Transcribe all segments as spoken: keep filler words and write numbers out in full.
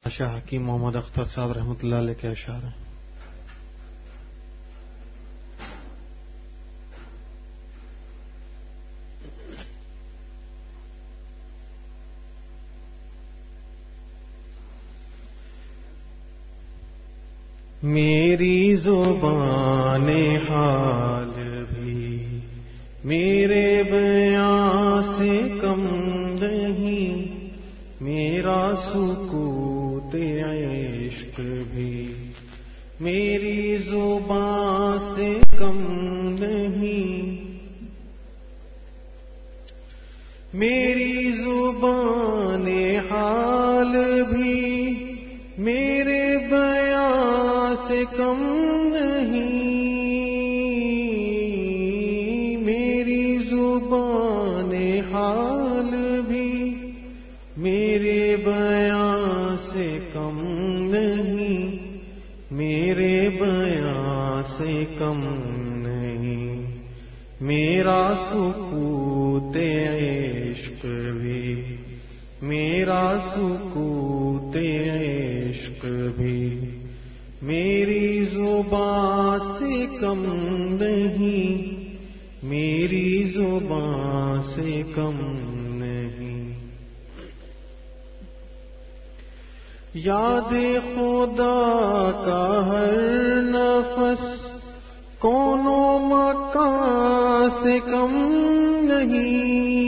شاہ حکیم محمد اختر صاحب رحمۃ اللہ علیہ کے اشعار ہیں. میری زبان حال بھی میرے بیان سے کم نہیں، میرا سکوت عشق بھی میری زبان سے کم نہیں، میری زبان حال بھی میرے بیان سے کم نہیں، میری زبان حال بھی میرے بیان سے کم نہیں، میرے بیان سے کم نہیں، میرا سکوت عشق بھی میرا سکوت عشق بھی میری زبان سے کم نہیں، میری زبان سے کم نہیں. یاد خدا کا ہر نفس کون و مکان سے کم نہیں،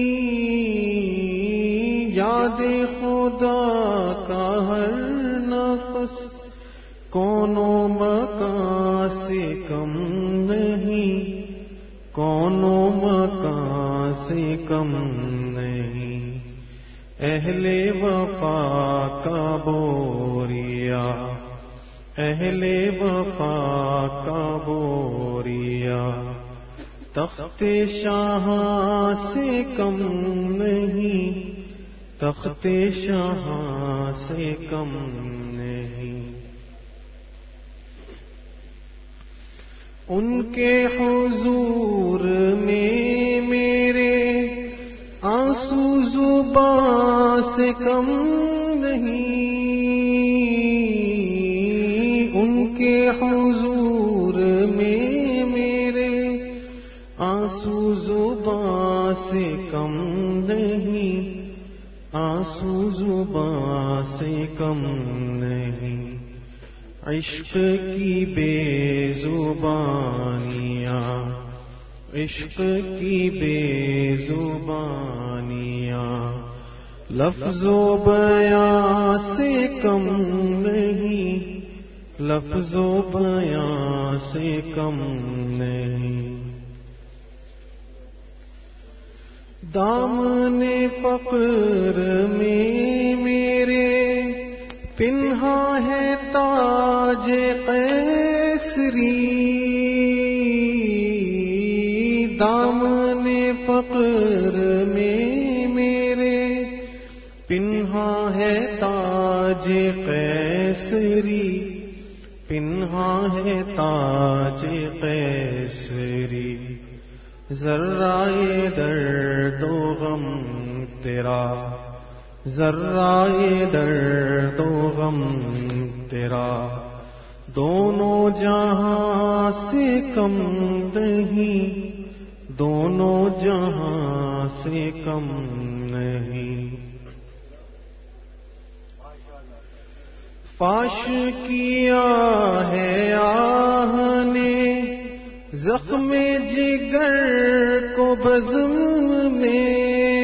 یاد خدا کا ہر نفس کون و مکان سے کم نہیں، کون و مکان سے کم نہیں. اہل وفا کا بوریا اہل وفا کا بوریا تخت شاہ سے کم نہیں، تخت شاہ سے کم نہیں. ان کے حضور میں میرے آنسو زبان سے کم نہیں، ان کے حضور میں میرے آنسو زبان سے کم نہیں، آنسو زبان سے کم نہیں. عشق کی بے زبانیاں عشق کی بے زبانیاں لفظ و بیان سے کم نہیں، لفظ و بیان سے کم نہیں. دامن فقر میں میرے پنہا ہے تاج قیصری، دامن فقر میں میرے پنہا ہے تاج قیصری، پنہا ہے تاج قیصری. ذرائے درد و غم تیرا ذرائے درد و غم تیرا دونوں جہاں سے کم نہیں، دونوں جہاں سے کم نہیں. فاش کیا ہے آہ نے زخم جگر کو بزم میں،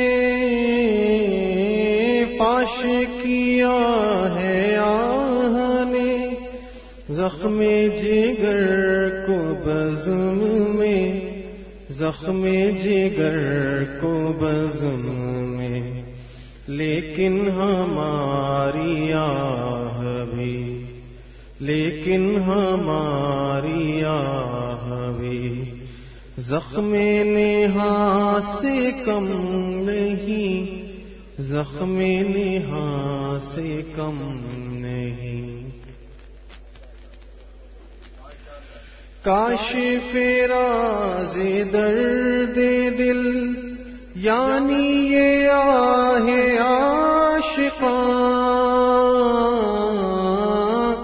فاش کیا ہے آہ نے زخم جگر کو بزم میں، زخم جگر کو بزم میں. لیکن ہماری آہ بھی لیکن ہماری آہ بھی زخم نہا سے کم نہیں، زخم نہا سے کم نہیں. کاشف راز درد دل یعنی یہ آہ عاشقاں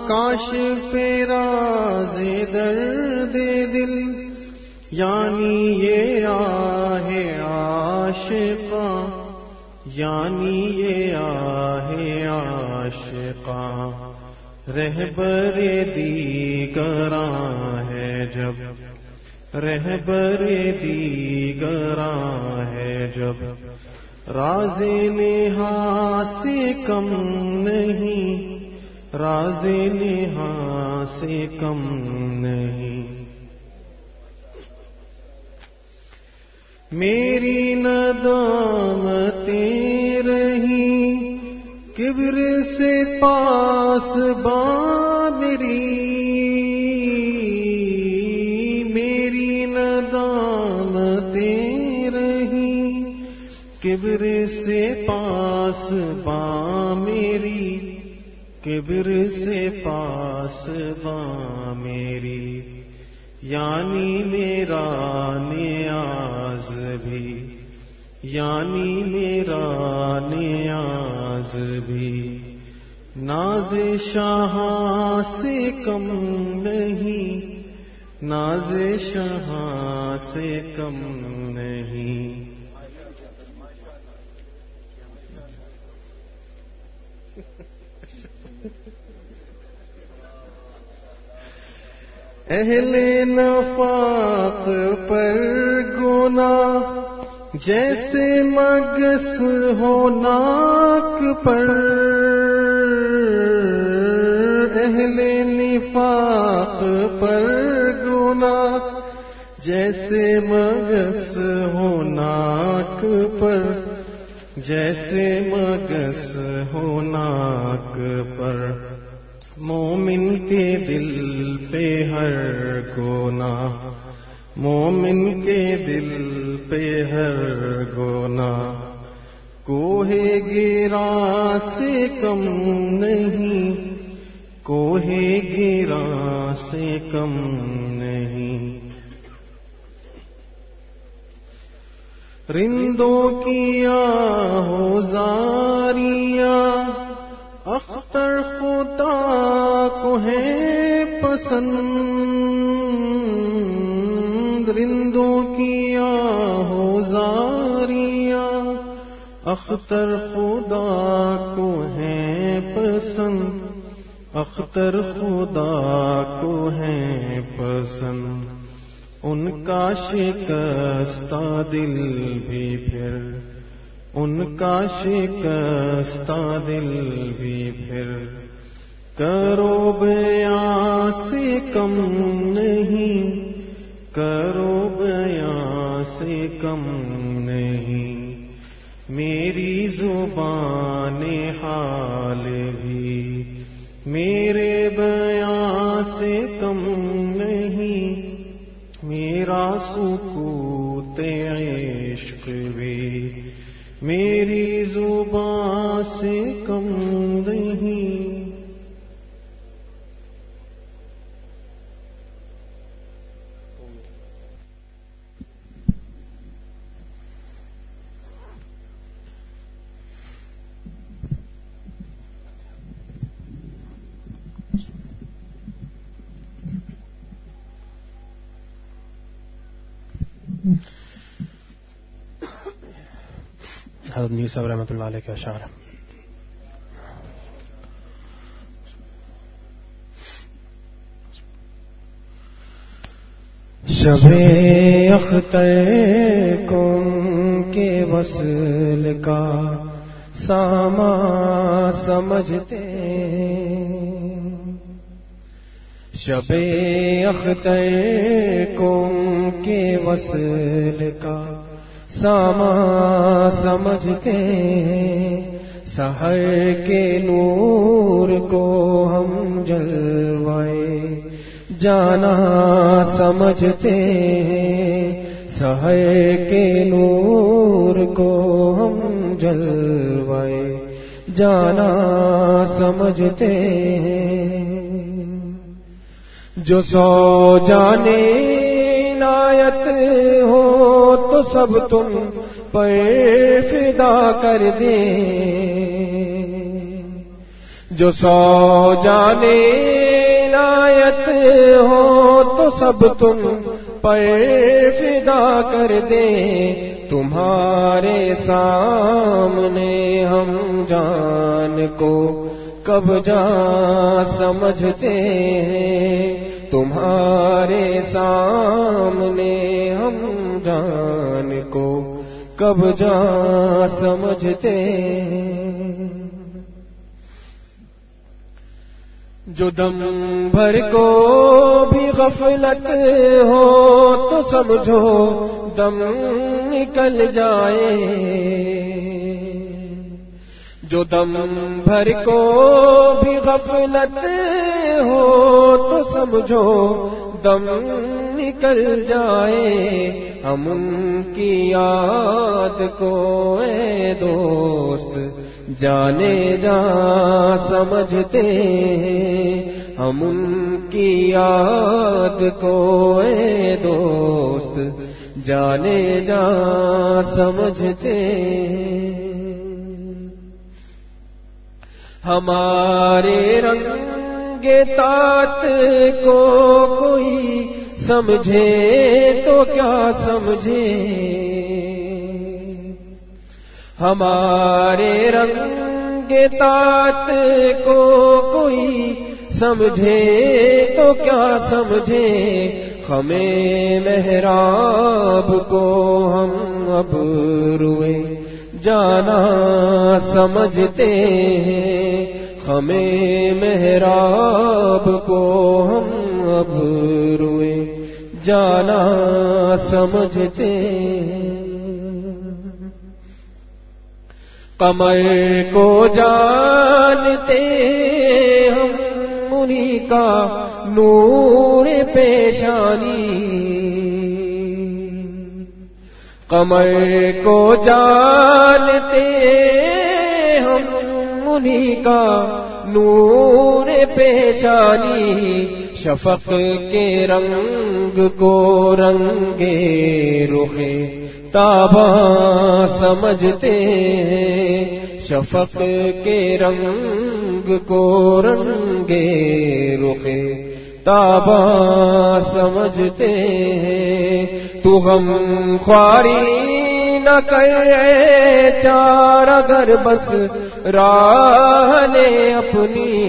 کاشف راز درد دل، یعنی یہ آہ عاشقاں، یعنی یہ آہ عاشقاں، رہبر دیگراں ہے جب، رہبر دیگراں ہے جب، راز نہا سے کم نہیں، راز نہا سے کم نہیں۔ میری ندامتیں رہیں کبر سے پاس باں میری، میری ندامتیں رہیں کبر سے پاس باں میری، کبر سے پاس باں میری، یعنی میرا نیاز بھی، یعنی میرا نیاز بھی، ناز شاہاں سے کم نہیں، ناز شاہاں سے کم نہیں۔ اہل نفاق پر گناہ جیسے مگس ہو ناک پر، اہل نفاق پر گناہ جیسے مگس ہو ناک پر، جیسے مگس ہو ناک پر، مومن کے دل پہ ہر گناہ، مومن کے دل پہ ہر گناہ، کوہ گرا سے کم نہیں، کوہ گرا سے کم نہیں۔ رندوں کی آہو زاریاں اختر خدا کو ہے پسند، رندوں کی آہو زاریاں اختر خدا کو ہے پسند، اختر خدا کو ہے پسند، ان کا شکستہ دل بھی پھر، ان کا شکستہ دل بھی پھر، کرو بیاں سے کم نہیں، کرو بیاں سے کم نہیں، میری زبان حال بھی میرے بیاں سے کم نہیں، میرا سکوت عشق بھی میری زبان سے کم نہیں۔ حضرت میر صاحب رحمۃ اللہ علیہ کے اشعار۔ شب اختر کن کے وصل کا ساما سمجھتے، شب اختر کن کے وصل کا ساما سمجھتے، سحر کے نور کو ہم جلوائے جانا سمجھتے، سحر کے نور کو ہم جلوائے جانا سمجھتے، جو سو جانے عنایت ہو تو سب تم پر فدا کر دیں، جو سو جانے عنایت ہو تو سب تم پر فدا کر دیں، تمہارے سامنے ہم جان کو کب جا سمجھتے ہیں، تمہارے سامنے ہم جان کو کب جا سمجھتے ہیں۔ جو دم بھر کو بھی غفلت ہو تو سمجھو دم نکل جائے، جو دم بھر کو بھی غفلت ہو تو سمجھو دم نکل جائے، ہم ان کی یاد کو اے دوست جانے جا سمجھتے ہیں، ہم ان کی یاد کو اے دوست جانے جا سمجھتے ہیں۔ ہمارے رنگ طاعت کو کوئی سمجھے تو کیا سمجھے، ہمارے رنگ طاعت کو کوئی سمجھے تو کیا سمجھے، ہمیں محراب کو ہم اب روئے جانا سمجھتے ہیں، ہمیں محراب کو ہم اب روئے جانا سمجھتے ہیں۔ قمر کو جانتے ہم انہی کا نور پیشانی، قمر کو جانتے ہم انہی کا نور پیشانی، شفق کے رنگ کو رنگے رخے تابا سمجھتے ہیں، شفق کے رنگ کو رنگے رخے تابا سمجھتے ہیں۔ تو غم خواری نہ کرے چار اگر بس راہ لے اپنی،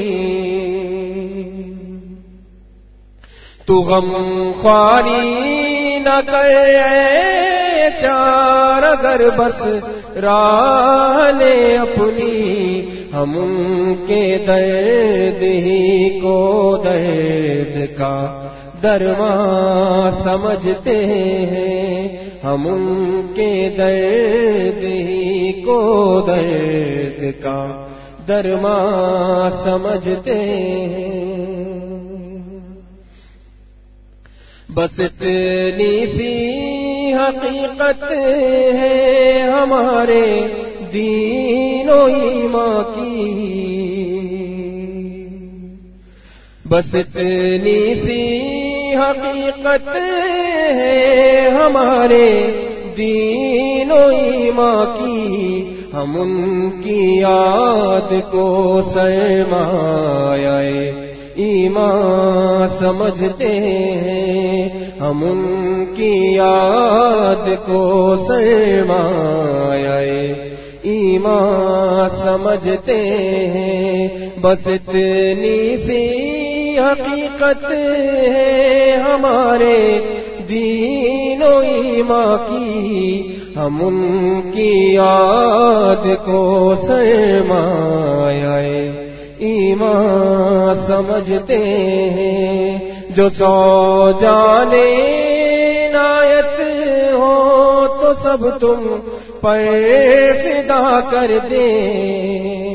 تو غم خواری نہ کرے چار اگر بس راہ لے اپنی، ہم ان کے درد ہی کو درد کا درما سمجھتے ہیں، ہم ان کے درد ہی کو درد کا درما سمجھتے ہیں۔ بس اتنی سی حقیقت ہے ہمارے دین و ایمان کی، بس اتنی سی حقیقت ہے ہمارے دین و ایمان کی، ہم ان کی یاد کو سرمایہ ایمان سمجھتے ہیں، ہم ان کی یاد کو سرمایہ ایمان سمجھتے ہیں۔ بس اتنی سی حقیقت ہے ہمارے دین و ایمان کی، ہم ان کی یاد کو سرمایہ ایمان سمجھتے ہیں۔ جو سو جانے عنایت ہو تو سب تم پر فدا کر دیں،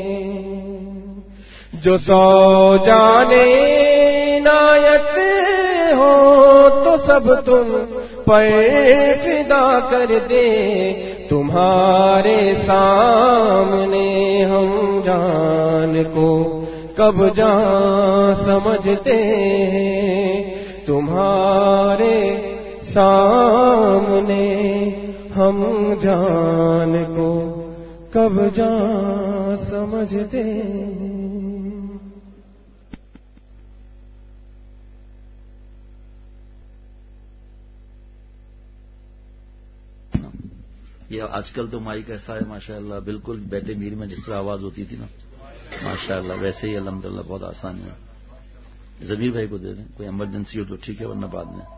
جو سو جانے عنایت ہو تو سب تم پر فدا کر دیں، تمہارے سامنے ہم جان کو کب جان سمجھتے ہیں، تمہارے سامنے ہم جان کو کب جان سمجھتے ہیں۔ یہ آج کل تو مائک ایسا ہے ماشاء اللہ بالکل بیت میر میں جس طرح آواز ہوتی تھی نا ماشاء اللہ ویسے ہی الحمدللہ بہت آسانی ہے. ضمیر بھائی کو دے دیں, کوئی ایمرجنسی ہو تو ٹھیک ہے ورنہ بعد میں.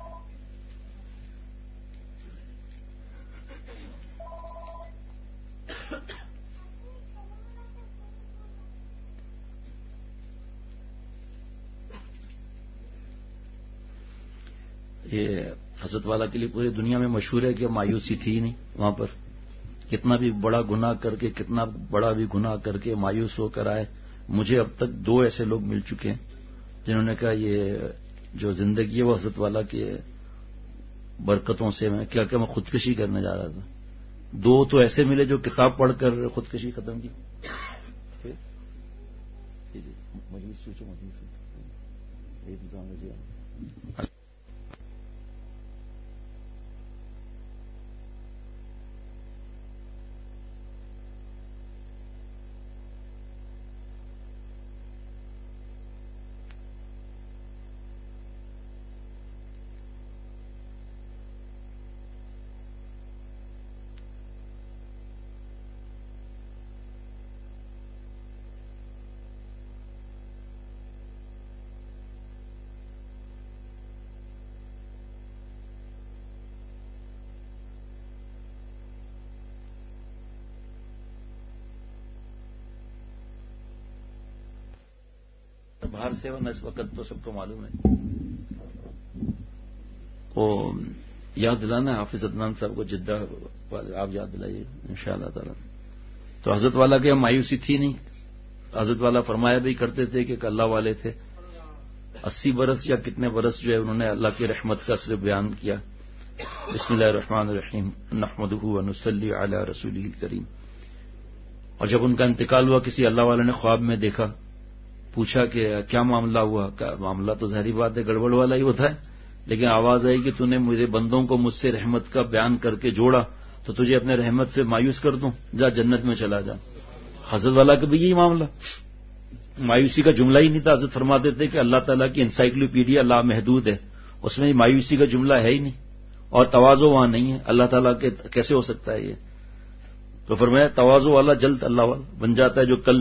یہ حضرت والا کے لیے پوری دنیا میں مشہور ہے کہ مایوسی تھی ہی نہیں وہاں پر. کتنا بھی بڑا گناہ کر کے کتنا بڑا بھی گناہ کر کے مایوس ہو کر آئے. مجھے اب تک دو ایسے لوگ مل چکے ہیں جنہوں نے کہا یہ جو زندگی ہے وہ حضرت والا کے برکتوں سے میں کیا کہ میں خودکشی کرنے جا رہا تھا. دو تو ایسے ملے جو کتاب پڑھ کر خودکشی ختم کی. باہر سے ورنہ اس وقت تو سب کو معلوم ہے. وہ یاد دلانا حافظ عدنان صاحب کو جدہ آپ یاد دلائیے انشاءاللہ تعالی. تو حضرت والا کے مایوسی تھی نہیں. حضرت والا فرمایا بھی کرتے تھے کہ اللہ والے تھے. اسی برس یا کتنے برس جو ہے انہوں نے اللہ کی رحمت کا صرف بیان کیا. بسم اللہ الرحمن الرحیم نحمدہ ونصلی علی رسولہ الکریم. اور جب ان کا انتقال ہوا کسی اللہ والے نے خواب میں دیکھا, پوچھا کہ کیا معاملہ ہوا. معاملہ تو ظاہری بات ہے گڑبڑ والا ہی ہوتا ہے, لیکن آواز آئی کہ تو نے میرے بندوں کو مجھ سے رحمت کا بیان کر کے جوڑا تو تجھے اپنے رحمت سے مایوس کر دوں, جا جنت میں چلا جا. حضرت والا کا بھی یہی معاملہ, مایوسی کا جملہ ہی نہیں تھا. حضرت فرماتے تھے کہ اللہ تعالیٰ کی انسائکلوپیڈیا لامحدود ہے, اس میں مایوسی کا جملہ ہے ہی نہیں, اور تواضع وہاں نہیں ہے. اللہ تعالیٰ کے کیسے ہو سکتا ہے یہ؟ تو فرمایا تواضع والا جلد اللہ والا بن جاتا ہے. جو کل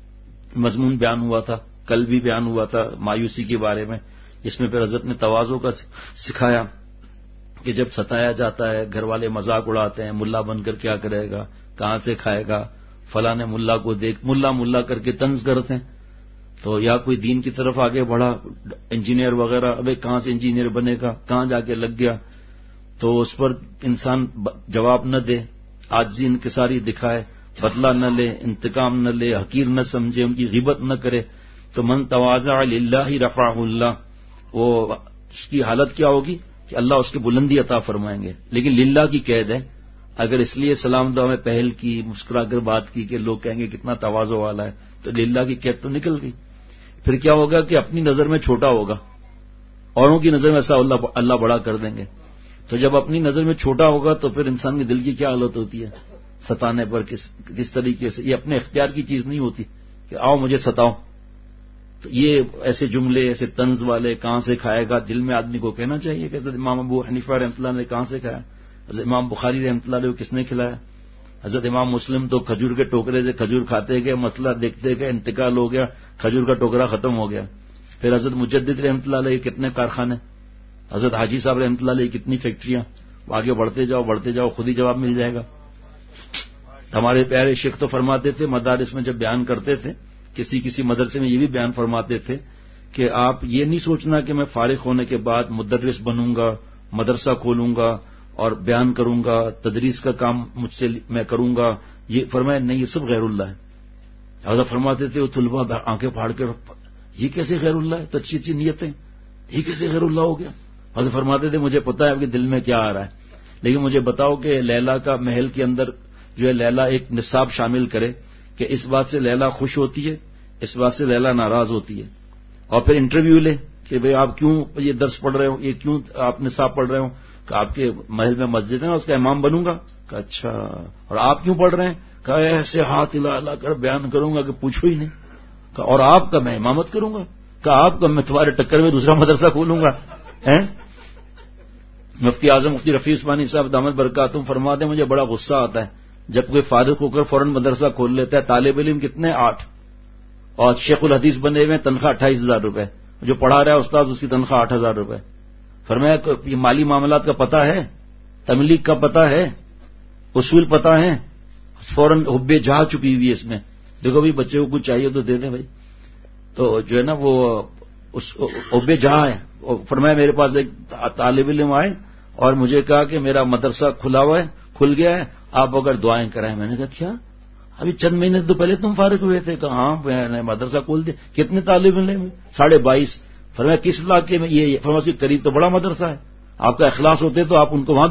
مضمون بیان ہوا تھا, کل بھی بیان ہوا تھا مایوسی کے بارے میں, جس میں پھر حضرت نے تواضع کا سکھایا کہ جب ستایا جاتا ہے گھر والے مذاق اڑاتے ہیں, ملا بن کر کیا کرے گا, کہاں سے کھائے گا, فلاں نے ملا کو دیکھ ملا ملا کر کے طنز کرتے ہیں. تو یا کوئی دین کی طرف آگے بڑھا انجینئر وغیرہ, ابے کہاں سے انجینئر بنے گا, کہاں جا کے لگ گیا, تو اس پر انسان جواب نہ دے, عاجزی انکساری دکھائے, بدلہ نہ لے, انتقام نہ لے, حقیر نہ سمجھے, ان کی غیبت نہ کرے. تو من تواضع للہ رفعہ اللہ, وہ اس کی حالت کیا ہوگی کہ اللہ اس کی بلندی عطا فرمائیں گے. لیکن للہ کی قید ہے. اگر اس لیے سلام دعا میں پہل کی, مسکرا کر بات کی کہ لوگ کہیں گے کتنا تواضع والا ہے, تو للہ کی قید تو نکل گئی. پھر کیا ہوگا کہ اپنی نظر میں چھوٹا ہوگا, اوروں کی نظر میں ایسا اللہ اللہ بڑا کر دیں گے. تو جب اپنی نظر میں چھوٹا ہوگا تو پھر انسان کے دل کی کیا حالت ہوتی ہے ستانے پر, کس کس طریقے سے. یہ اپنے اختیار کی چیز نہیں ہوتی کہ آؤ مجھے ستاؤ. تو یہ ایسے جملے ایسے طنز والے کہاں سے کھائے گا, دل میں آدمی کو کہنا چاہیے کہ حضرت امام ابو حنیفہ رحمۃ اللہ نے کہاں سے کھایا, حضرت امام بخاری رحمۃ اللہ علیہ کو کس نے کھلایا, حضرت امام مسلم تو کھجور کے ٹوکرے سے کھجور کھاتے گئے, مسئلہ دیکھتے گئے, انتقال ہو گیا, کھجور کا ٹوکرا ختم ہو گیا. پھر حضرت مجدد رحمۃ اللہ علیہ کتنے کارخانے, حضرت حاجی صاحب رحمۃ اللہ علیہ کتنی فیکٹریاں. آگے بڑھتے جاؤ بڑھتے جاؤ, خود ہی جواب مل جائے گا. ہمارے پیارے شیخ تو فرماتے تھے مدارس میں جب بیان کرتے تھے, کسی کسی مدرسے میں یہ بھی بیان فرماتے تھے کہ آپ یہ نہیں سوچنا کہ میں فارغ ہونے کے بعد مدرس بنوں گا, مدرسہ کھولوں گا اور بیان کروں گا, تدریس کا کام مجھ سے میں کروں گا. یہ فرمایا نہیں, یہ سب غیر اللہ ہے. حضرت فرماتے تھے وہ طلباء آنکھیں پھاڑ کے, یہ کیسے غیر اللہ ہے, تو اچھی اچھی نیتیں, یہ کیسے غیر اللہ ہو گیا. حضرت فرماتے تھے مجھے پتا ہے آپ کے دل میں کیا آ رہا ہے, لیکن مجھے بتاؤ کہ لیلا کا محل کے اندر جو ہے لیلا ایک نصاب شامل کرے کہ اس بات سے لیلا خوش ہوتی ہے, اس بات سے لیلا ناراض ہوتی ہے, اور پھر انٹرویو لے کہ بھئی آپ کیوں یہ درس پڑھ رہے ہو, یہ کیوں آپ نصاب پڑھ رہے ہو, کہ آپ کے محل میں مسجد ہے نا اس کا امام بنوں گا. کہ اچھا, اور آپ کیوں پڑھ رہے ہیں, کہ ایسے ہاتھ ہلا ہلا کر بیان کروں گا کہ پوچھو ہی نہیں. کہ اور آپ کا میں امامت کروں گا, کہ آپ کا میں تمہارے ٹکر میں دوسرا مدرسہ کھولوں گا. مفتی اعظم مفتی رفیع عثمانی صاحب دامت برکاتہم فرماتے ہیں مجھے بڑا غصہ آتا ہے جب کوئی فارغ ہو کر فوراً مدرسہ کھول لیتا ہے. طالب علم کتنے آٹھ اور شیخ الحدیث بنے ہوئے تنخواہ اٹھائیس ہزار روپے, جو پڑھا رہا ہے استاد اس کی تنخواہ آٹھ ہزار روپے. فرمایا یہ مالی معاملات کا پتہ ہے, تملیغ کا پتہ ہے, اصول پتہ ہے, فوراً حب جہاں چکی ہوئی ہے اس میں. دیکھو بھائی بچے کو کچھ چاہیے تو دے دیں بھائی. تو جو ہے نا وہ حب جہاں ہے. فرمایا میرے پاس ایک طالب علم آئے اور مجھے کہا کہ میرا مدرسہ کھلا ہوا ہے, کھل گیا ہے, آپ اگر دعائیں کرائیں. میں نے کہا کیا ابھی چند مہینے تو پہلے تم فارغ ہوئے تھے؟ کہا ہاں میں نے مدرسہ کھول دیا. کتنے طالب علم؟ ساڑھے بائیس. فرمایا کس علاقے میں؟ یہ فرمایا قریب تو بڑا مدرسہ ہے, آپ کا اخلاص ہوتے تو آپ ان کو وہاں